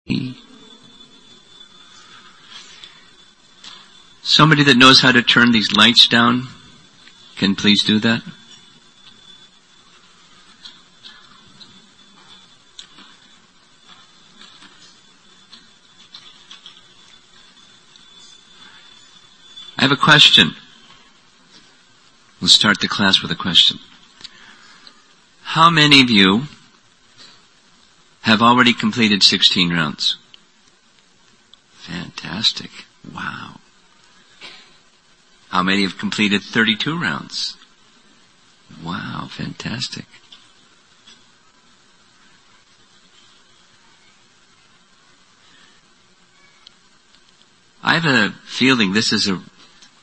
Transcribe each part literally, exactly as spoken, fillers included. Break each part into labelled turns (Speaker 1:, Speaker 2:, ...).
Speaker 1: Somebody that knows how to turn these lights down, can please do that? I have a question. We'll start the class with a question. How many of you have already completed sixteen rounds? Fantastic. Wow. How many have completed thirty-two rounds? Wow, fantastic. I have a feeling this is a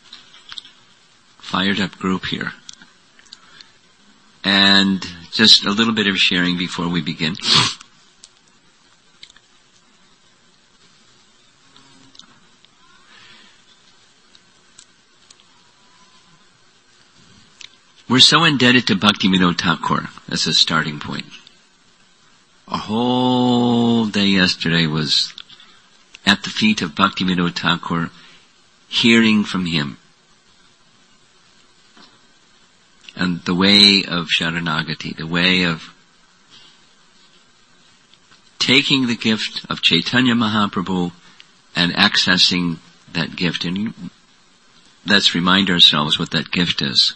Speaker 1: fired up group here. And just a little bit of sharing before we begin. We're so indebted to Bhaktivinoda Thakur as a starting point. A whole day yesterday was at the feet of Bhaktivinoda Thakur, hearing from him. And the way of Sharanagati, the way of taking the gift of Chaitanya Mahaprabhu and accessing that gift. And let's remind ourselves what that gift is.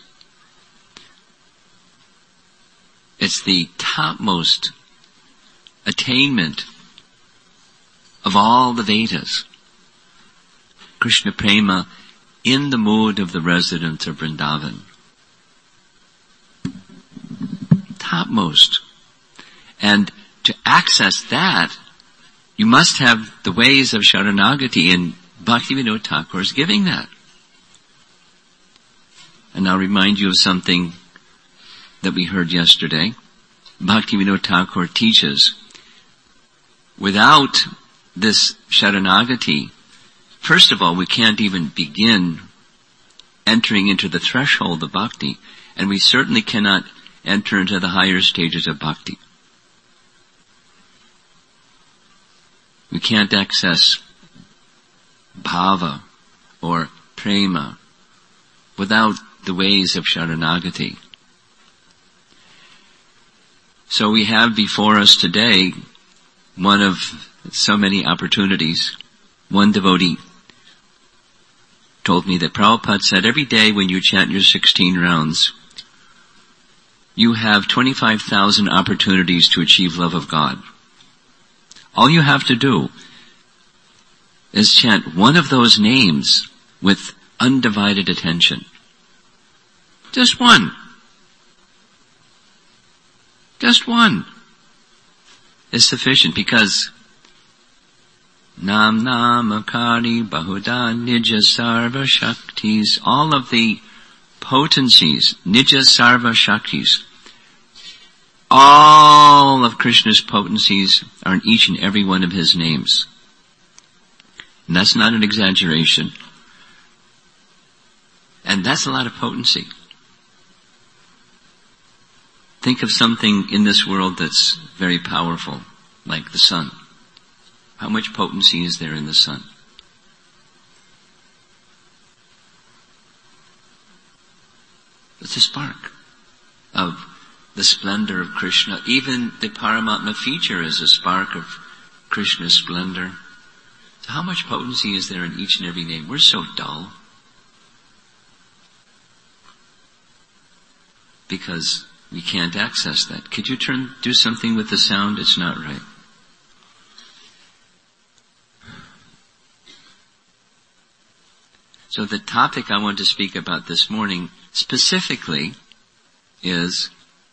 Speaker 1: It's the topmost attainment of all the Vedas. Krishna Prema in the mood of the residents of Vrindavan. Topmost. And to access that, you must have the ways of Sharanagati, and Bhaktivinoda Thakur is giving that. And I'll remind you of something that we heard yesterday. Bhaktivinoda Thakur teaches, without this Sharanagati, first of all, we can't even begin entering into the threshold of bhakti, and we certainly cannot enter into the higher stages of bhakti. We can't access bhava or prema without the ways of Sharanagati. So we have before us today one of so many opportunities. One devotee told me that Prabhupada said every day when you chant your sixteen rounds, you have twenty-five thousand opportunities to achieve love of God. All you have to do is chant one of those names with undivided attention. Just one. Just one is sufficient, because Nam Namakari Bahuda Nija Sarva Shaktis, all of the potencies, Nija Sarva Shaktis, all of Krishna's potencies are in each and every one of his names. And that's not an exaggeration. And that's a lot of potency. Think of something in this world that's very powerful, like the sun. How much potency is there in the sun? It's a spark of the splendor of Krishna. Even the Paramatma feature is a spark of Krishna's splendor. So how much potency is there in each and every name? We're so dull. Because we can't access that. Could you turn, do something with the sound? It's not right. So the topic I want to speak about this morning specifically is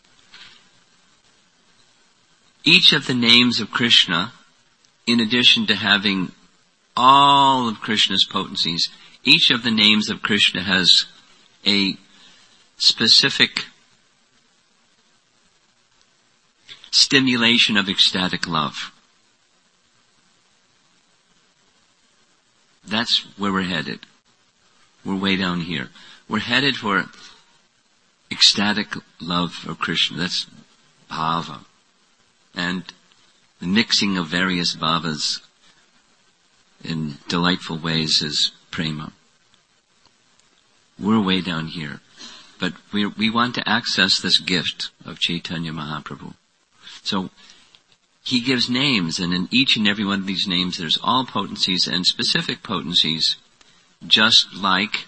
Speaker 1: each of the names of Krishna, in addition to having all of Krishna's potencies, each of the names of Krishna has a specific stimulation of ecstatic love. That's where we're headed. We're way down here. We're headed for ecstatic love of Krishna. That's bhava. And the mixing of various bhavas in delightful ways is prema. We're way down here. But we we want to access this gift of Chaitanya Mahaprabhu. So he gives names, and in each and every one of these names there's all potencies and specific potencies, just like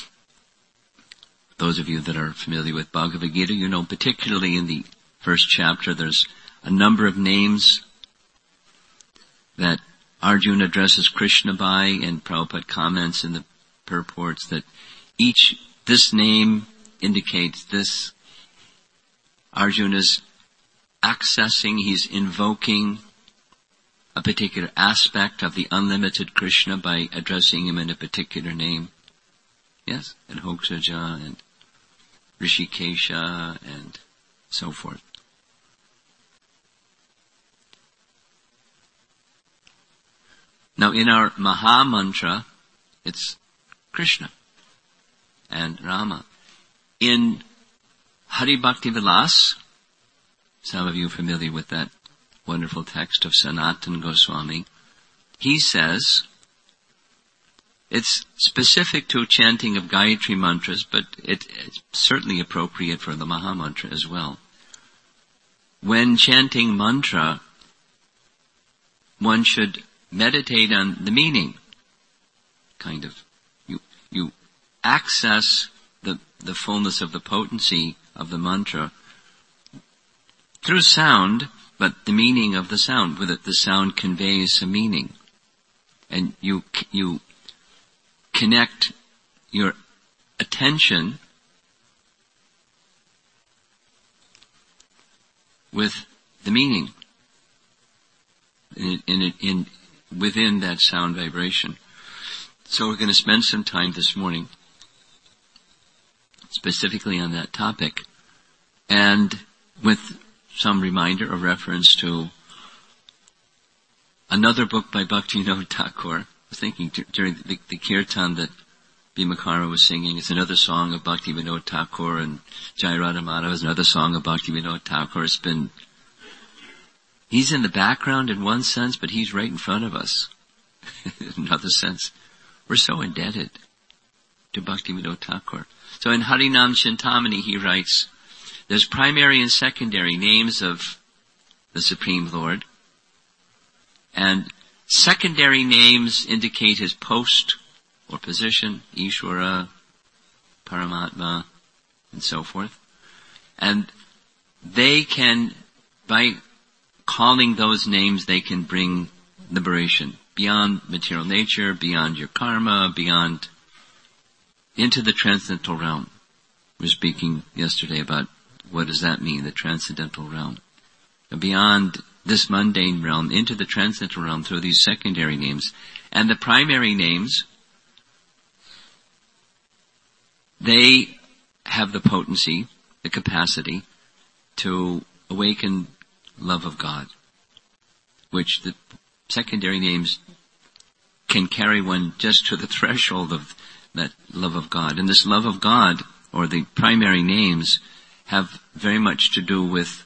Speaker 1: those of you that are familiar with Bhagavad Gita, you know, particularly in the first chapter, there's a number of names that Arjuna addresses Krishna by, and Prabhupada comments in the purports that each, this name indicates this. Arjuna's accessing, he's invoking a particular aspect of the unlimited Krishna by addressing him in a particular name. Yes, and Hoksaja and Rishikesha and so forth. Now in our Maha Mantra, it's Krishna and Rama. In Hari Bhakti Vilas, some of you are familiar with that wonderful text of Sanatana Goswami, he says, it's specific to chanting of Gayatri mantras, but it, it's certainly appropriate for the Maha Mantra as well. When chanting mantra, one should meditate on the meaning, kind of. You, you access the, the fullness of the potency of the mantra through sound, but the meaning of the sound, whether the sound conveys a meaning. And you, you connect your attention with the meaning in, in, in, within that sound vibration. So we're going to spend some time this morning specifically on that topic, and with some reminder or reference to another book by Bhaktivinoda Thakur. I was thinking during the, the kirtan that Bhimakara was singing, it's another song of Bhaktivinoda Thakur, and Jai Radha Madhava is another song of Bhaktivinoda Thakur. It's been, he's in the background in one sense, but he's right in front of us in another sense. We're so indebted to Bhaktivinoda Thakur. So in Harinam Chintamani he writes, there's primary and secondary names of the Supreme Lord, and secondary names indicate his post or position, Ishvara, Paramatma, and so forth. And they can, by calling those names, they can bring liberation beyond material nature, beyond your karma, beyond, into the transcendental realm. We were speaking yesterday about what does that mean, the transcendental realm. Beyond this mundane realm, into the transcendental realm through these secondary names. And the primary names, they have the potency, the capacity to awaken love of God, which the secondary names can carry one just to the threshold of that love of God. And this love of God, or the primary names, have very much to do with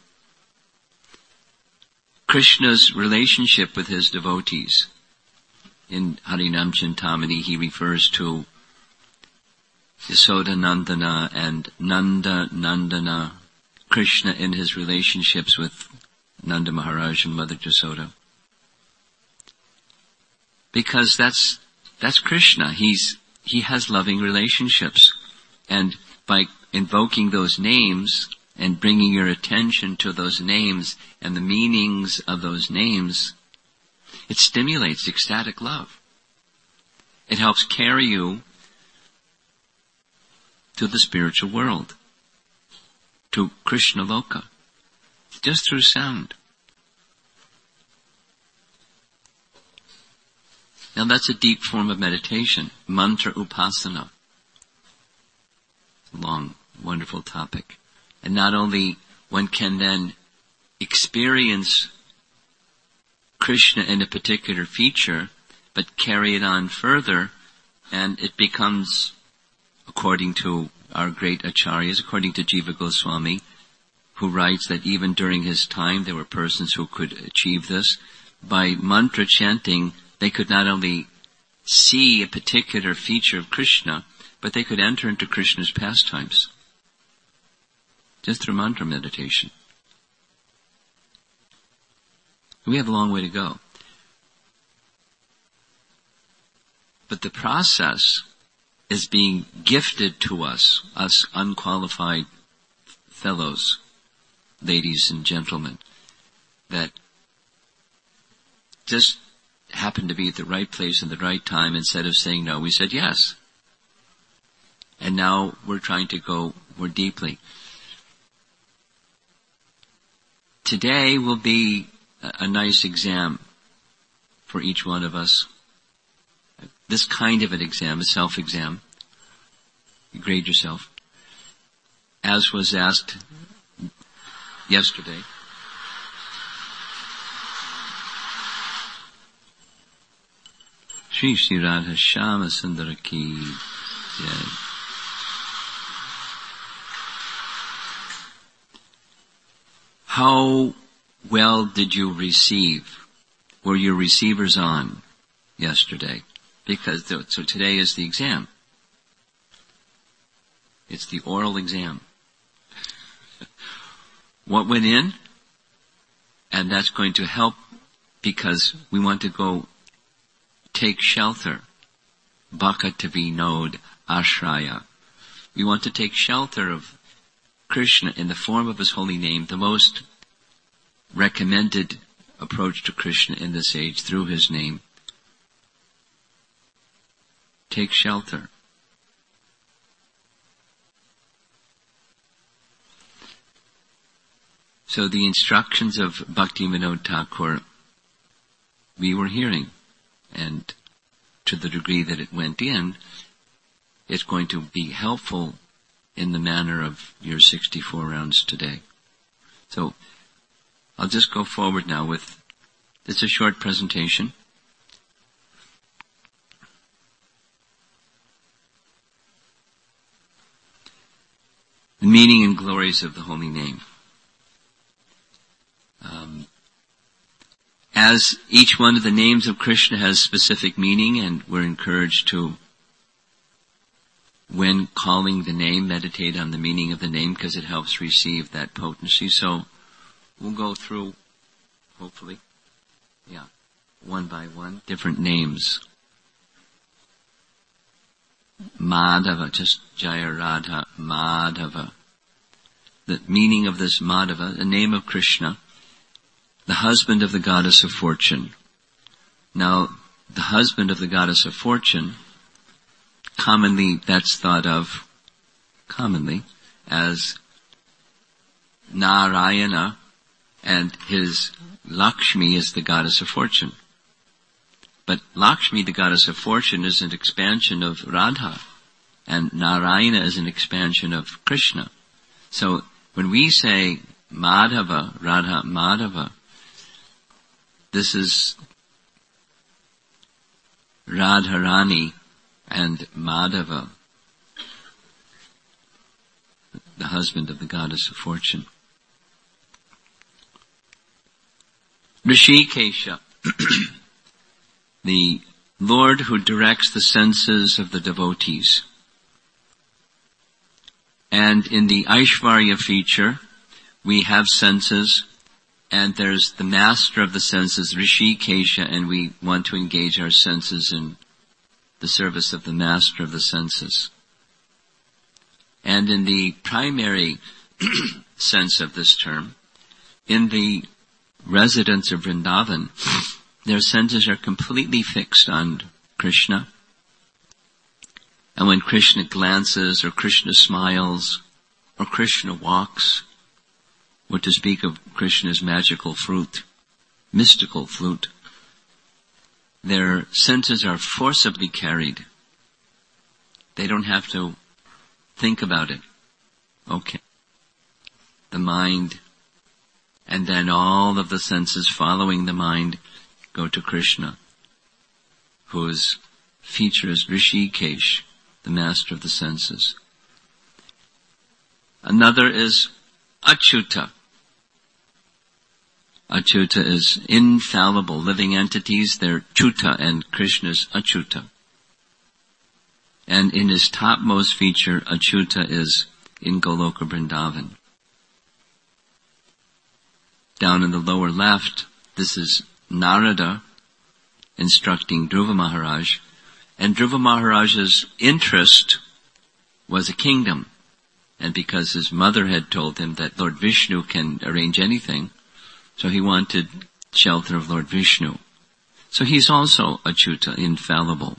Speaker 1: Krishna's relationship with his devotees. In Harinam Chintamani he refers to Yasoda Nandana and Nanda Nandana, Krishna in his relationships with Nanda Maharaj and Mother Yasoda. Because that's, that's Krishna. He's, he has loving relationships. And by invoking those names and bringing your attention to those names and the meanings of those names, it stimulates ecstatic love. It helps carry you to the spiritual world, to Krishna Loka, just through sound. Now that's a deep form of meditation, mantra upasana. Long, wonderful topic. And not only one can then experience Krishna in a particular feature, but carry it on further, and it becomes, according to our great acharyas, according to Jiva Goswami, who writes that even during his time there were persons who could achieve this. By mantra chanting, they could not only see a particular feature of Krishna, but they could enter into Krishna's pastimes. Just through mantra meditation. We have a long way to go. But the process is being gifted to us, us unqualified fellows, ladies and gentlemen, that just happened to be at the right place at the right time. Instead of saying no, we said yes. And now we're trying to go more deeply. Today will be a nice exam for each one of us. This kind of an exam, a self-exam. You grade yourself. As was asked yesterday. Shri Shri Radha Shyama Sundara Ki Jai. How well did you receive? Were your receivers on yesterday? Because, so today is the exam. It's the oral exam. What went in? And that's going to help because we want to go take shelter. Bhakti Vinod Ashraya. We want to take shelter of Krishna in the form of his holy name, the most recommended approach to Krishna in this age through his name. Take shelter. So the instructions of Bhaktivinoda Thakur we were hearing, and to the degree that it went in, it's going to be helpful in the manner of your sixty-four rounds today. So I'll just go forward now with, it's a short presentation. The meaning and glories of the holy name. Um, as each one of the names of Krishna has specific meaning, and we're encouraged to, when calling the name, meditate on the meaning of the name because it helps receive that potency. So we'll go through, hopefully, yeah, one by one, different names. Madhava, just Jaya Radha, Madhava. The meaning of this Madhava, the name of Krishna, the husband of the goddess of fortune. Now, the husband of the goddess of fortune, commonly that's thought of, commonly, as Narayana, and his Lakshmi is the goddess of fortune. But Lakshmi, the goddess of fortune, is an expansion of Radha, and Narayana is an expansion of Krishna. So when we say Madhava, Radha Madhava, this is Radharani and Madhava, the husband of the goddess of fortune. Rishikesha, the Lord who directs the senses of the devotees. And in the Aishvarya feature, we have senses, and there's the master of the senses, Rishikesha, and we want to engage our senses in the service of the master of the senses. And in the primary sense of this term, in the residents of Vrindavan, their senses are completely fixed on Krishna. And when Krishna glances, or Krishna smiles, or Krishna walks, or to speak of Krishna's magical flute, mystical flute, their senses are forcibly carried. They don't have to think about it. Okay. The mind, and then all of the senses following the mind go to Krishna, whose feature is Rishikesh, the master of the senses. Another is Achyuta. Achyuta is infallible. Living entities, they're Chuta, and Krishna's Achyuta. And in his topmost feature, Achyuta is in Goloka Vrindavan. Down in the lower left, this is Narada instructing Dhruva Maharaj. And Dhruva Maharaj's interest was a kingdom. And because his mother had told him that Lord Vishnu can arrange anything, so he wanted shelter of Lord Vishnu. So he's also Achyuta, infallible.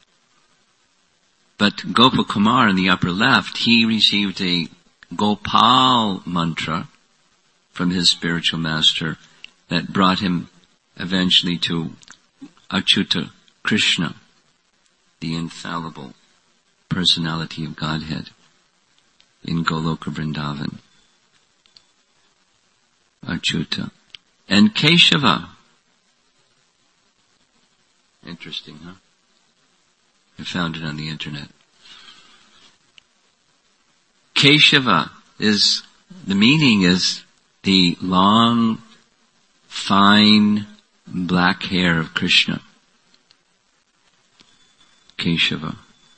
Speaker 1: But Gopakumar in the upper left, he received a Gopal mantra from his spiritual master that brought him eventually to Achyuta Krishna, the infallible personality of Godhead in Goloka Vrindavan. Achyuta. And Keshava. Interesting, huh? I found it on the internet. Keshava is, the meaning is the long, fine, black hair of Krishna. Keshava.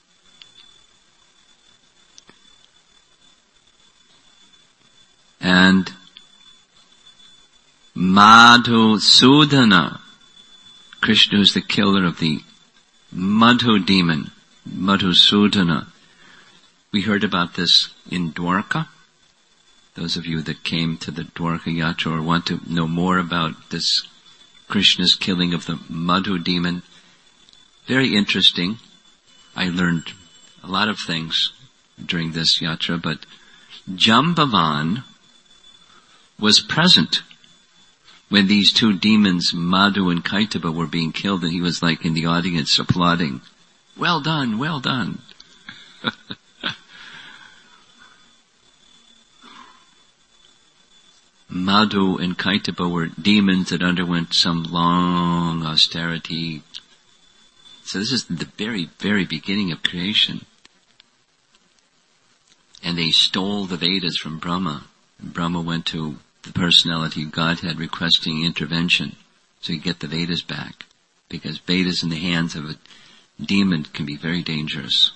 Speaker 1: And Madhusudana. Krishna is the killer of the Madhu demon, Madhusudana. We heard about this in Dwarka. Those of you that came to the Dwarka Yatra or want to know more about this Krishna's killing of the Madhu demon, very interesting. I learned a lot of things during this yatra, but Jambavan was present when these two demons, Madhu and Kaitaba, were being killed, and he was like in the audience applauding. Well done, well done. Madhu and Kaitaba were demons that underwent some long austerity. So this is the very, very beginning of creation. And they stole the Vedas from Brahma. And Brahma went to the personality of Godhead requesting intervention so he could get the Vedas back. Because Vedas in the hands of a demon can be very dangerous.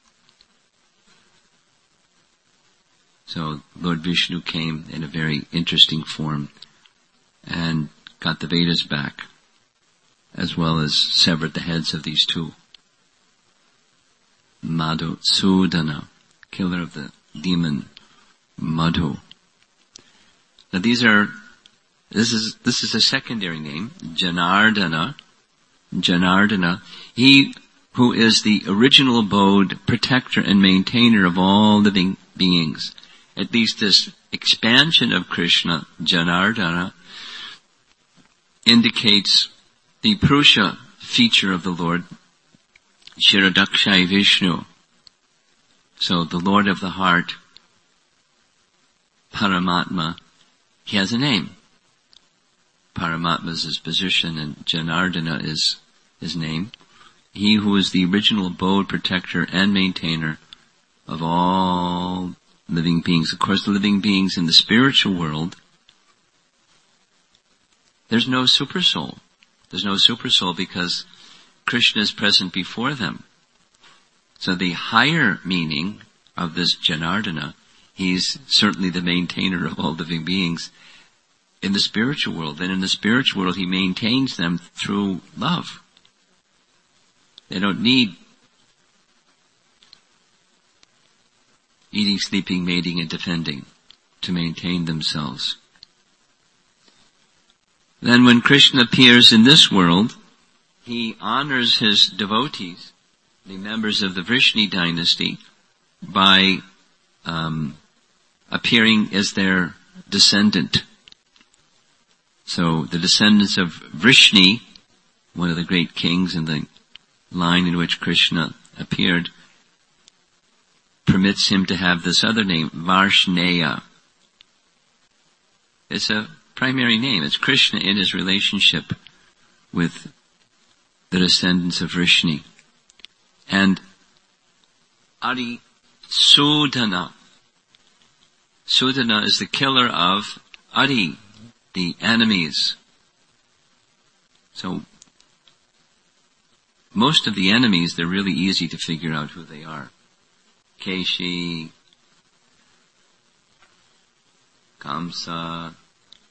Speaker 1: So Lord Vishnu came in a very interesting form and got the Vedas back, as well as severed the heads of these two. Madhusudana, killer of the demon Madhu. Now these are, this is, this is a secondary name, Janardana. Janardana, he who is the original abode, protector and maintainer of all living beings. At least this expansion of Krishna, Janardana, indicates the Purusha feature of the Lord, Shirodakshai Vishnu. So the Lord of the heart, Paramatma, he has a name. Paramatma is his position and Janardana is his name. He who is the original abode, protector, and maintainer of all living beings. Of course, the living beings in the spiritual world, there's no supersoul. There's no supersoul because Krishna is present before them. So the higher meaning of this Janardana, he's certainly the maintainer of all living beings in the spiritual world. And in the spiritual world, he maintains them through love. They don't need eating, sleeping, mating, and defending to maintain themselves. Then when Krishna appears in this world, he honors his devotees, the members of the Vrishni dynasty, by um, appearing as their descendant. So the descendants of Vrishni, one of the great kings in the line in which Krishna appeared, permits him to have this other name, Varshneya. It's a primary name. It's Krishna in his relationship with the descendants of Vrishni. And Adi Sudana. Sudana is the killer of Adi, the enemies. So, most of the enemies, they're really easy to figure out who they are. Keshi, Kamsa,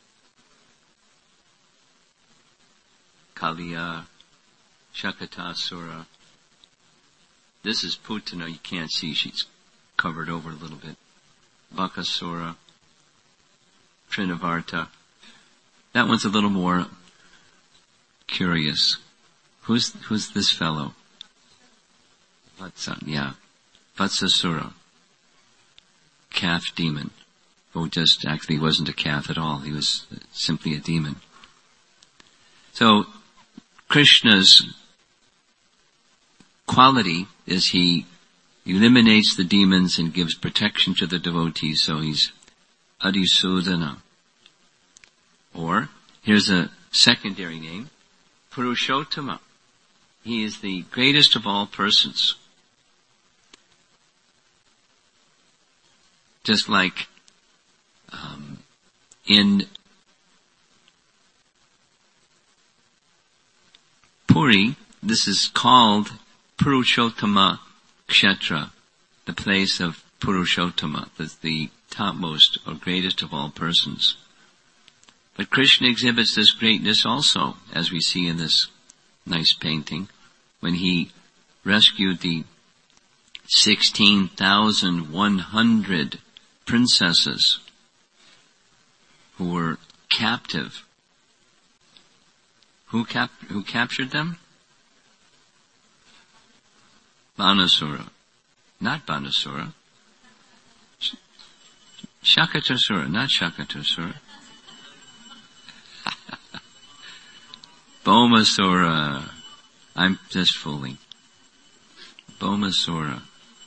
Speaker 1: Kaliya, Shakatasura. This is Putana, you can't see, she's covered over a little bit. Bakasura, Trinavarta. That one's a little more curious. Who's, who's this fellow? Vatsa, yeah. Vatsasura. Calf demon. Oh, just actually wasn't a calf at all. He was simply a demon. So, Krishna's quality is he eliminates the demons and gives protection to the devotees, so he's Adisudana. Or, here's a secondary name, Purushottama. He is the greatest of all persons. Just like um, in Puri, this is called Purushottama Kshetra, the place of Purushottama, the, the topmost or greatest of all persons. But Krishna exhibits this greatness also, as we see in this nice painting, when he rescued the sixteen thousand one hundred princesses who were captive. Who, cap- who captured them? Banasura. Not Banasura. Sh- Shakatasura, not Shakatasura. Bhaumasura. I'm just fooling. Bhaumasura.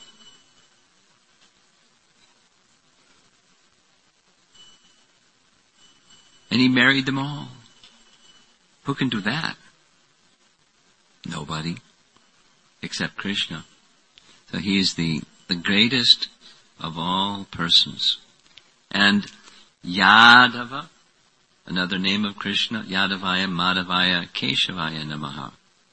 Speaker 1: And he married them all. Who can do that? Nobody. Except Krishna. So he is the, the greatest of all persons. And Yadava, another name of Krishna, Yadavaya, Madhavaya, Keshavaya Namaha.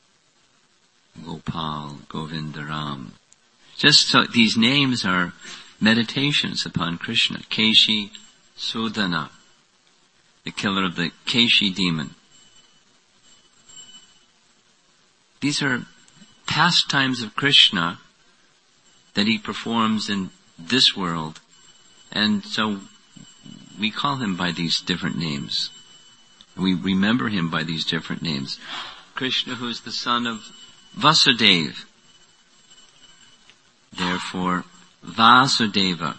Speaker 1: Gopal, Govindaram. Just so these names are meditations upon Krishna. Keshi, Sudana, the killer of the Keshi demon. These are pastimes of Krishna that he performs in this world, and so we call him by these different names. We remember him by these different names. Krishna, who is the son of Vasudeva, therefore Vasudeva.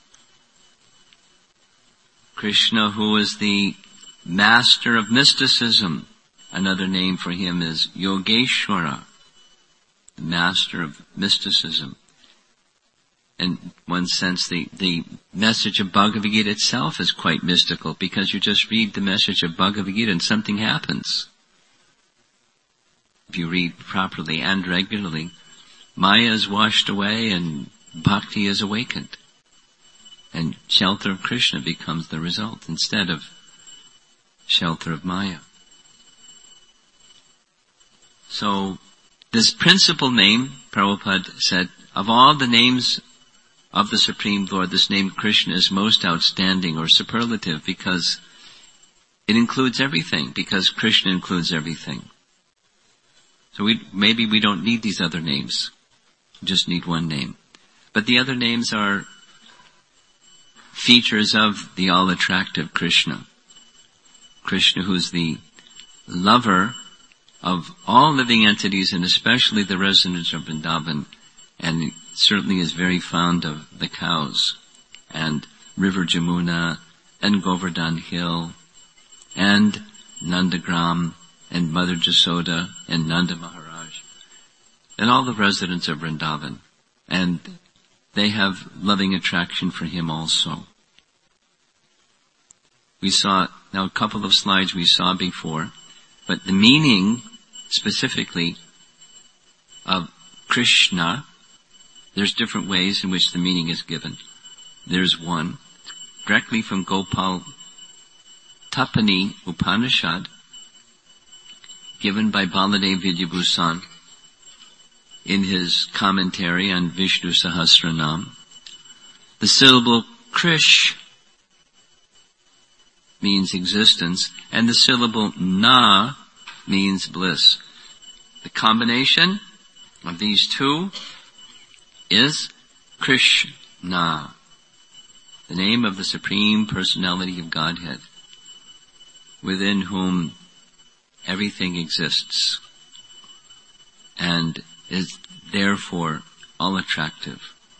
Speaker 1: Krishna, who is the master of mysticism, another name for him is Yogeshwara, the master of mysticism. In one sense, the, the message of Bhagavad Gita itself is quite mystical, because you just read the message of Bhagavad Gita and something happens. If you read properly and regularly, Maya is washed away and Bhakti is awakened. And shelter of Krishna becomes the result instead of shelter of Maya. So, this principal name, Prabhupada said, of all the names of the Supreme Lord, this name Krishna is most outstanding or superlative, because it includes everything, because Krishna includes everything. So we, maybe we don't need these other names. We just need one name. But the other names are features of the all-attractive Krishna. Krishna, who's the lover of all living entities, and especially the residents of Vrindavan, and certainly is very fond of the cows, and River Jamuna, and Govardhan Hill, and Nandagram, and Mother Jasoda, and Nanda Maharaj, and all the residents of Vrindavan. And they have loving attraction for him also. We saw, now a couple of slides we saw before, but the meaning specifically of Krishna, there's different ways in which the meaning is given. There's one. directly from Gopal Tapani Upanishad, given by Baladev Vidyabhushan in his commentary on Vishnu Sahasranam. The syllable Krish means existence, and the syllable Na means bliss. The combination of these two is Krishna, the name of the Supreme Personality of Godhead, within whom everything exists and is therefore all attractive.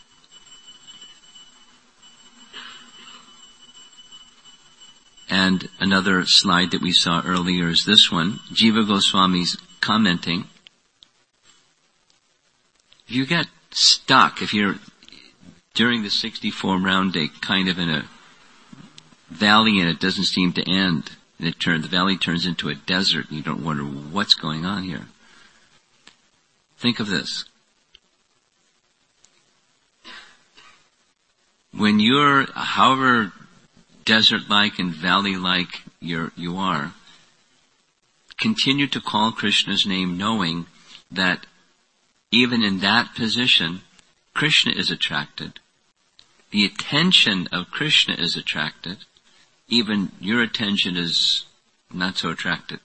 Speaker 1: And another slide that we saw earlier is this one. Jiva Goswami's commenting. If you get stuck, if you're during the sixty-four round day kind of in a valley and it doesn't seem to end, and it turns, the valley turns into a desert and you don't wonder what's going on here. Think of this. When you're, however desert-like and valley-like you're, you are, continue to call Krishna's name knowing that even in that position, Krishna is attracted. The attention of Krishna is attracted. Even your attention is not so attracted.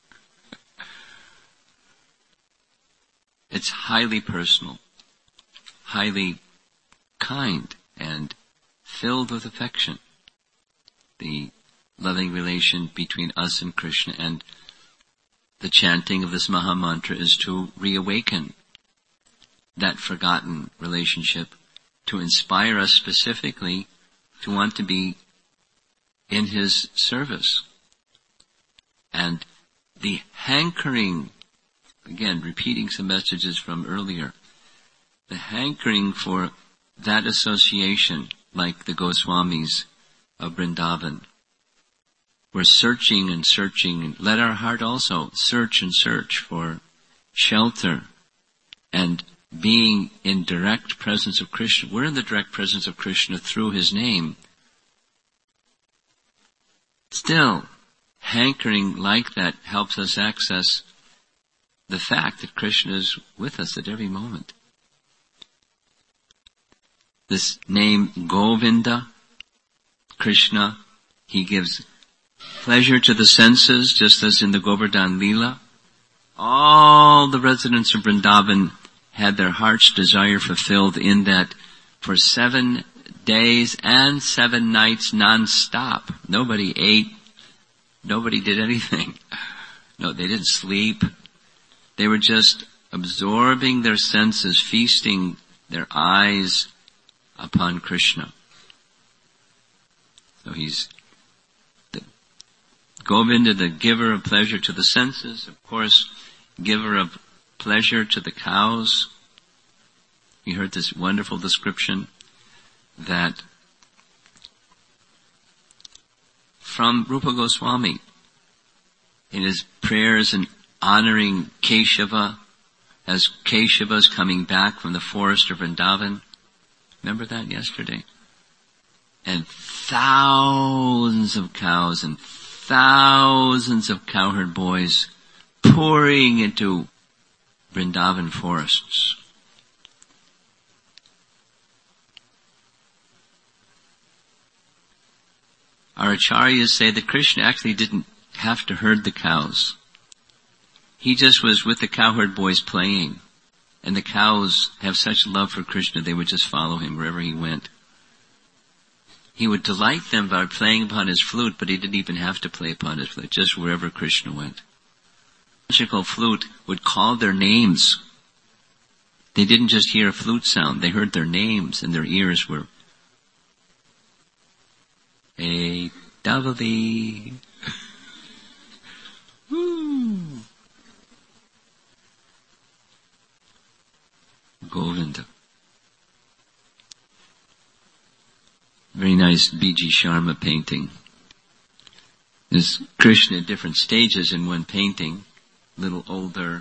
Speaker 1: It's highly personal, highly kind, and filled with affection. The loving relation between us and Krishna, and the chanting of this Maha Mantra is to reawaken that forgotten relationship, to inspire us specifically to want to be in His service. And the hankering, again, repeating some messages from earlier, the hankering for that association, like the Goswamis of Vrindavan. We're searching and searching, and let our heart also search and search for shelter and being in direct presence of Krishna. We're in the direct presence of Krishna through His name. Still, hankering like that helps us access the fact that Krishna is with us at every moment. This name Govinda, Krishna, He gives pleasure to the senses, just as in the Govardhan Leela. All the residents of Vrindavan had their heart's desire fulfilled in that for seven days and seven nights non-stop. Nobody ate. Nobody did anything. No, they didn't sleep. They were just absorbing their senses, feasting their eyes upon Krishna. So He's the Govinda, the giver of pleasure to the senses, of course, giver of pleasure to the cows. You heard this wonderful description that from Rupa Goswami in his prayers and honoring Keshava as Keshava's coming back from the forest of Vrindavan. Remember that yesterday? And thousands of cows and thousands of cowherd boys pouring into Vrindavan forests. Our acharyas say that Krishna actually didn't have to herd the cows. He just was with the cowherd boys playing. And the cows have such love for Krishna, they would just follow Him wherever He went. He would delight them by playing upon His flute, but He didn't even have to play upon His flute, just wherever Krishna went. The magical flute would call their names. They didn't just hear a flute sound, they heard their names, and their ears were A Davali. Woo! Govinda. Very nice B G Sharma painting. There's Krishna at different stages in one painting. Little older,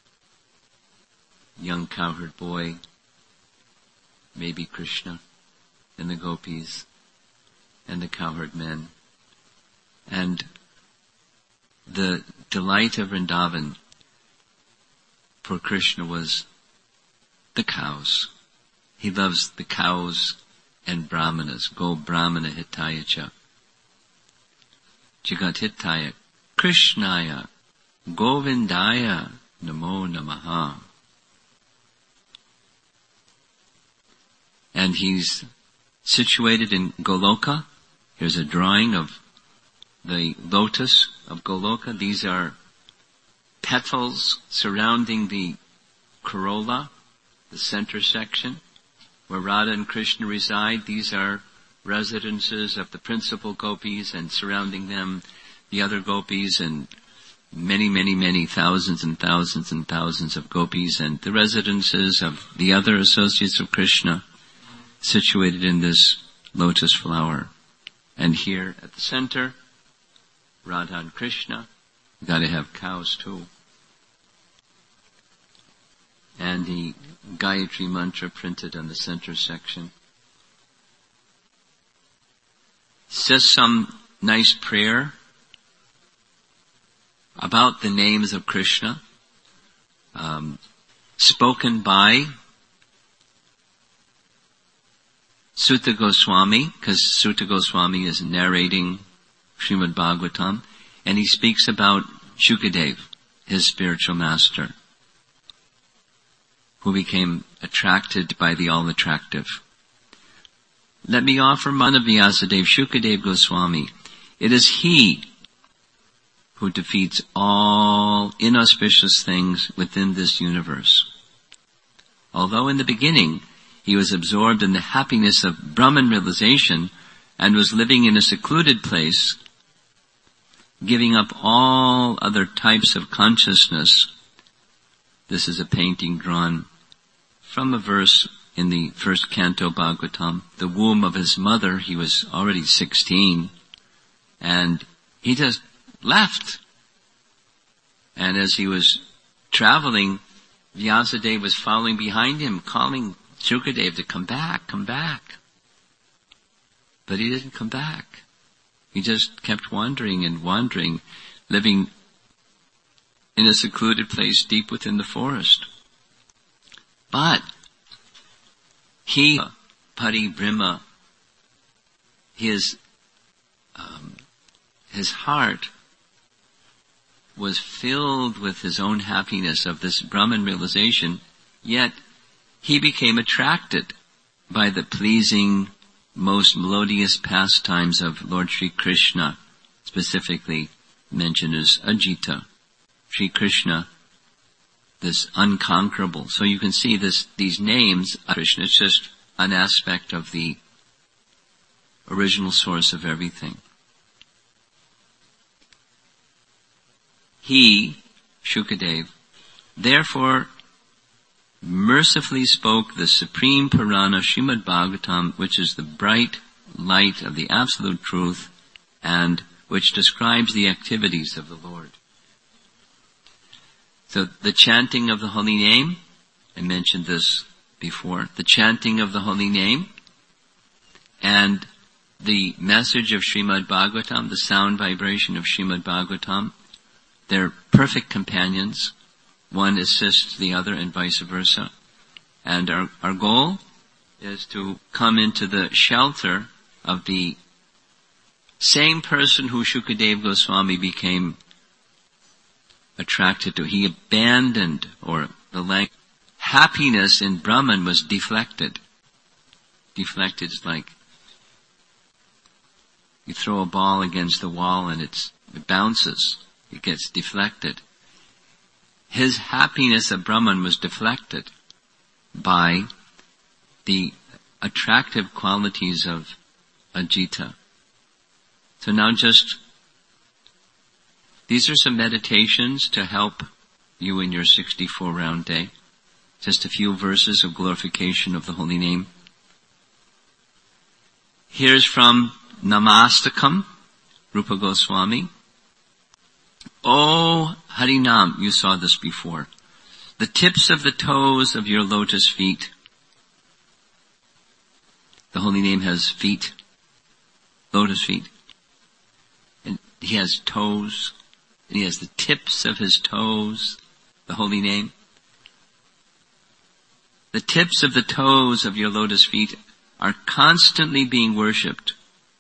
Speaker 1: young cowherd boy, maybe Krishna, and the gopis. and the cowherd men. And the delight of Vrindavan for Krishna was the cows. He loves the cows and brahmanas. Go brahmana hitaya cha. Jagat hitaya. Krishnaya. Govindaya. Namo namaha. And he's situated in Goloka. Here's a drawing of the lotus of Goloka. These are petals surrounding the corolla, the center section, where Radha and Krishna reside. These are residences of the principal gopis, and surrounding them the other gopis and many, many, many thousands and thousands and thousands of gopis, and the residences of the other associates of Krishna situated in this lotus flower. And here at the center, Radha and Krishna. You've got to have cows too. And the Gayatri mantra printed on the center section. Says some nice prayer about the names of Krishna, um, spoken by Sutta Goswami, because Sutta Goswami is narrating Srimad Bhagavatam, and he speaks about Shukadev, his spiritual master, who became attracted by the all-attractive. Let me offer one of Vyasadeva, Shukadev Goswami. It is he who defeats all inauspicious things within this universe. Although in the beginning he was absorbed in the happiness of Brahman realization and was living in a secluded place, giving up all other types of consciousness. This is a painting drawn from a verse in the first canto Bhagavatam. The womb of his mother, he was already sixteen, and he just left. And as he was traveling, Vyasadeva was following behind him, calling Shukadev to come back, come back. But he didn't come back. He just kept wandering and wandering, living in a secluded place deep within the forest. But he, Paribrahma, his um, his heart was filled with his own happiness of this Brahman realization, yet he became attracted by the pleasing, most melodious pastimes of Lord Sri Krishna, specifically mentioned as Ajita. Sri Krishna, this unconquerable. So you can see this, these names, Krishna, it's just an aspect of the original source of everything. He, Shukadev, therefore mercifully spoke the supreme Purana, Srimad Bhagavatam, which is the bright light of the absolute truth and which describes the activities of the Lord. So the chanting of the holy name, I mentioned this before, the chanting of the holy name and the message of Srimad Bhagavatam, the sound vibration of Srimad Bhagavatam, they're perfect companions. One assists the other and vice versa. And our, our goal is to come into the shelter of the same person who Shukadev Goswami became attracted to. He abandoned, or the language, happiness in Brahman was deflected. Deflected is like you throw a ball against the wall and it's, it bounces. It gets deflected. His happiness of Brahman was deflected by the attractive qualities of Ajita. So now just, these are some meditations to help you in your sixty-four round day. Just a few verses of glorification of the holy name. Here's from Namastakam, Rupa Goswami. Oh, Harinam, you saw this before. The tips of the toes of your lotus feet. The holy name has feet. lotus feet. And he has toes, and he has the tips of his toes, the holy name. The tips of the toes of your lotus feet are constantly being worshipped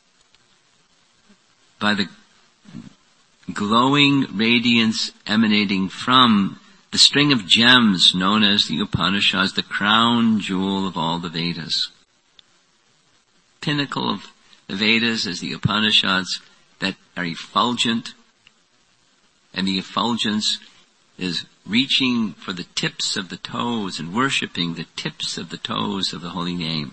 Speaker 1: by the glowing radiance emanating from the string of gems known as the Upanishads, the crown jewel of all the Vedas. Pinnacle of the Vedas is the Upanishads that are effulgent, and the effulgence is reaching for the tips of the toes and worshipping the tips of the toes of the holy name.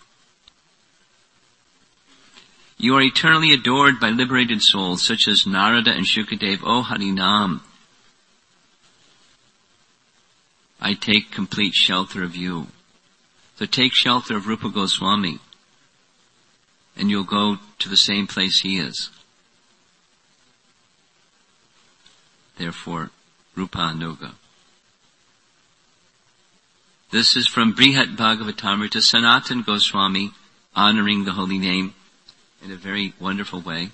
Speaker 1: You are eternally adored by liberated souls such as Narada and Shukadev. O Harinam, I take complete shelter of you. So take shelter of Rupa Goswami, and you'll go to the same place he is. Therefore, Rupa Nuga. This is from Brihat Bhagavatamrita, Sanatan Goswami, honoring the holy name in a very wonderful way.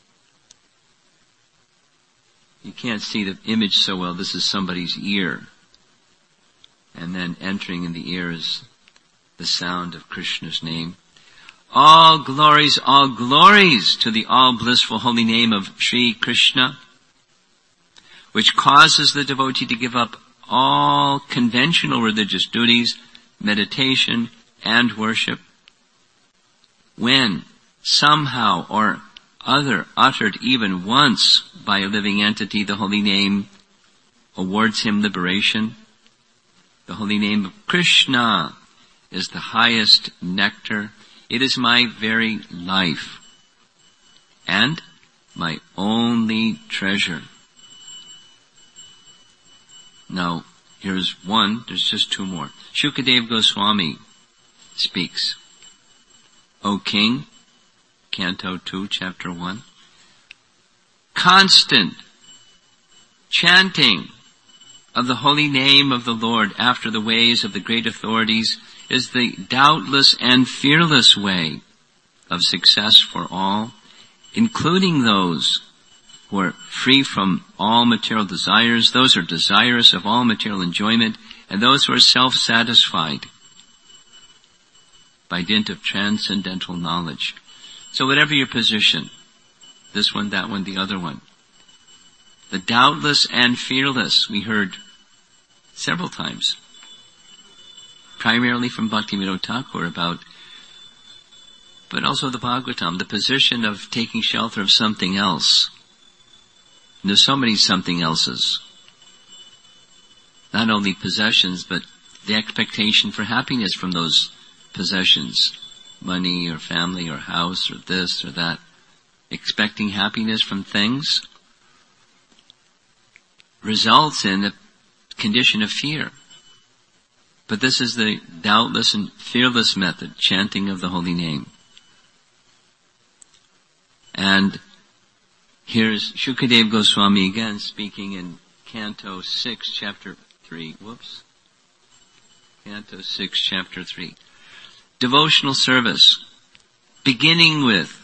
Speaker 1: You can't see the image so well. This is somebody's ear. And then entering in the ear is the sound of Krishna's name. All glories, all glories to the all-blissful holy name of Sri Krishna, which causes the devotee to give up all conventional religious duties, meditation, and worship, when somehow or other uttered even once by a living entity, the holy name awards him liberation. The holy name of Krishna is the highest nectar. It is my very life and my only treasure. Now, here's one, there's just two more. Shukadev Goswami speaks. O King, Canto two, Chapter one. Constant chanting of the holy name of the Lord after the ways of the great authorities is the doubtless and fearless way of success for all, including those who are free from all material desires, those who are desirous of all material enjoyment, and those who are self-satisfied by dint of transcendental knowledge. So whatever your position, this one, that one, the other one, the doubtless and fearless, we heard several times, primarily from Bhaktivinoda Thakur about, but also the Bhagavatam, the position of taking shelter of something else. And there's so many something else's. Not only possessions, but the expectation for happiness from those possessions. Money or family or house or this or that. Expecting happiness from things results in a condition of fear. But this is the doubtless and fearless method, chanting of the holy name. And here's Shukadev Goswami again speaking in Canto six, Chapter three. Whoops. Canto six, Chapter three. Devotional service, beginning with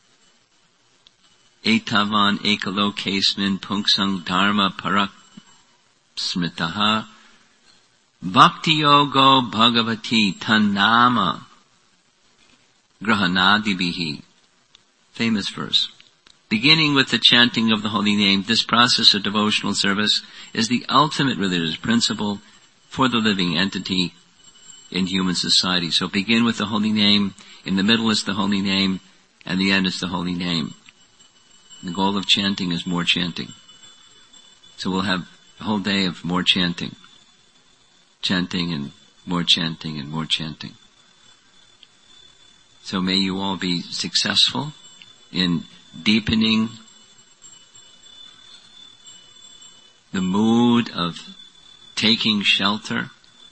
Speaker 1: Etavan Ekalokesmin Punksang Dharma Parak Smritaha Bhakti Yogo Bhagavati Tanama Grahanadibihi. Famous verse. Beginning with the chanting of the holy name, this process of devotional service is the ultimate religious principle for the living entity in human society. So begin with the holy name, in the middle is the holy name, and the end is the holy name. The goal of chanting is more chanting. So we'll have a whole day of more chanting. Chanting and more chanting and more chanting. So may you all be successful in deepening the mood of taking shelter.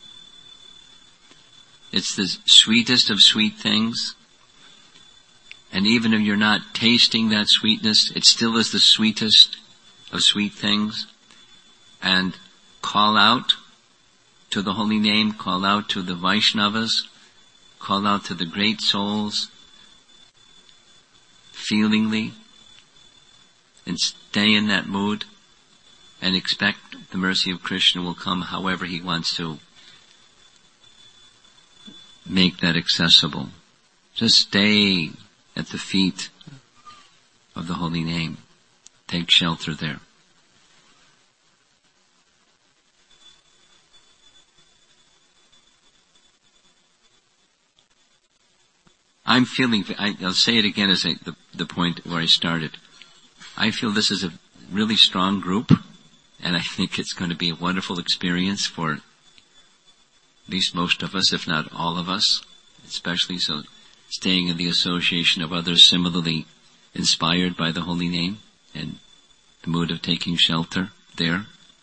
Speaker 1: It's the sweetest of sweet things. And even if you're not tasting that sweetness, it still is the sweetest of sweet things. And call out to the holy name, call out to the Vaishnavas, call out to the great souls. feelingly, and stay in that mood, and expect the mercy of Krishna will come however he wants to make that accessible. Just stay at the feet of the holy name. Take shelter there. I'm feeling, I, I'll say it again as I, the, the point where I started. I feel this is a really strong group, and I think it's going to be a wonderful experience for at least most of us, if not all of us, especially so staying in the association of others similarly inspired by the holy name and the mood of taking shelter there.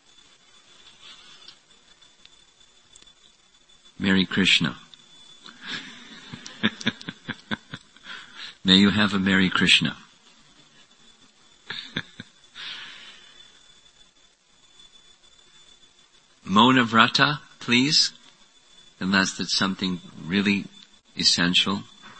Speaker 1: Merry Krishna. May you have a Merry Krishna. Mona Vrata, please, unless it's something really essential.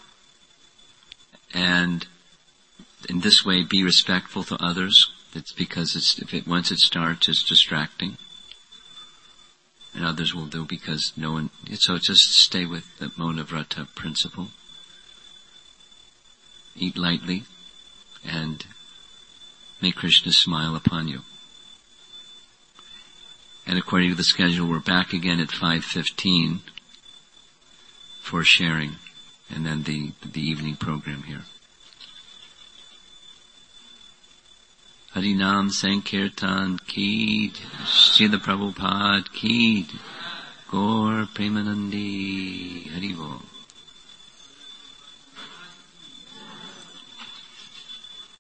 Speaker 1: And in this way, be respectful to others. It's because it's, if it, once it starts, it's distracting. And others will do because no one, so just stay with the Mona Vrata principle. Eat lightly, and may Krishna smile upon you. And according to the schedule, we're back again at five fifteen for sharing, and then the, the evening program here. Harinam Sankirtan ki, Srila Prabhupada ki, Gaur Premanandi, Haribo.